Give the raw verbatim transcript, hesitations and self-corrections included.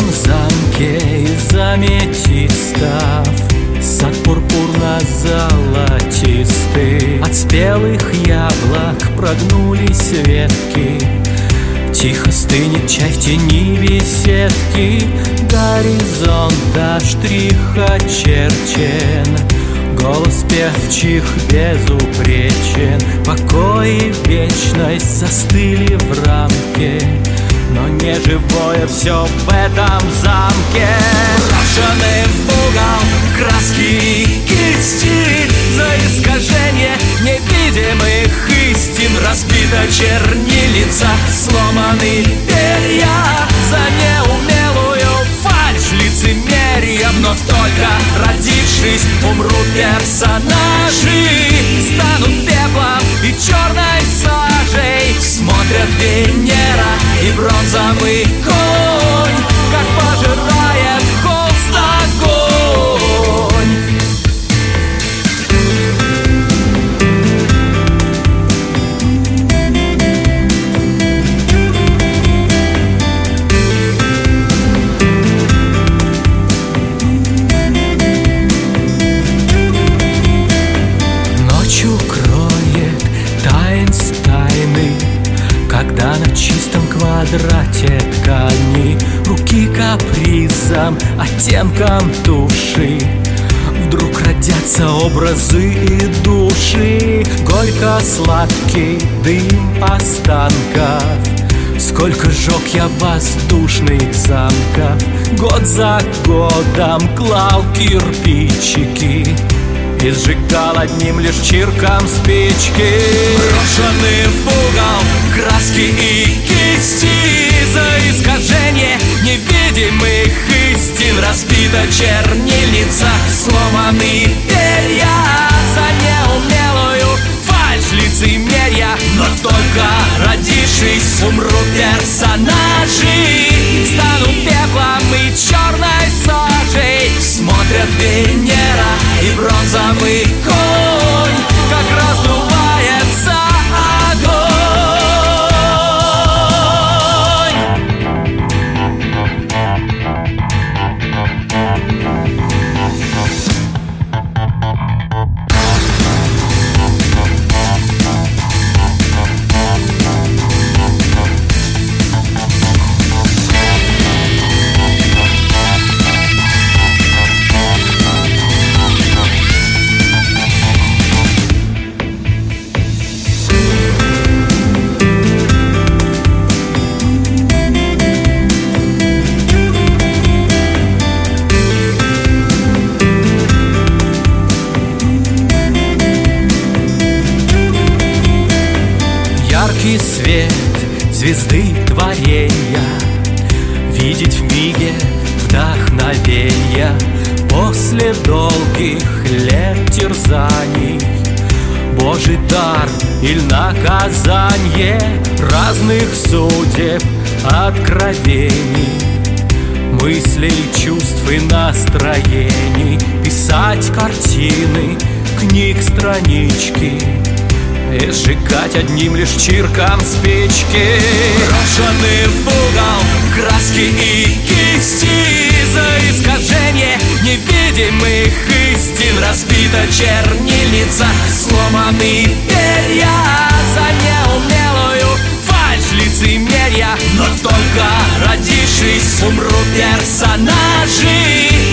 замке из аметистов сад пурпурно-золотистый. От спелых яблок прогнулись ветки, тихо стынет чай в тени беседки. Горизонт до штриха черчен, голос певчих безупречен. Покой и вечность застыли в рамке, но не живое все в этом замке. Брошены в угол краски и кисти, за искажение невидимых истин разбита чернилица, сломаны перья за неумелую фальшь лицемерия. Вновь только родившись, умрут персонажи, станут пеплом и черной сажей. Смотрят Венера и бронзовый конь, как пожирает холст огонь. Ночью кроет таинств тайны, когда на чистом квадрате ткани руки капризом, оттенком туши вдруг родятся образы и души. Горько-сладкий дым останков, сколько жег я воздушных замков. Год за годом клал кирпичики и сжигал одним лишь чирком спички. Брошены в угол краски и кисти, за искажение невидимых истин разбита чернильница, сломаны перья за неумелую фальшь лицемерия. Но только родившись, умрут персонажи, станут пеплом и черной сажей. Смотрят Венера и бронзовый конь, как раздувается огонь. Яркий свет звезды творенья, видеть в миге вдохновенья. После долгих лет терзаний Божий дар или наказание разных судеб, откровений, мыслей, чувств и настроений. Писать картины, книг странички и сжигать одним лишь чирком спички. Брошены в угол краски и кисти, за искажение невидимых истин разбита чернильница, сломаны перья за неумелую фальшь лицемерия. Но только родившись, умрут персонажи,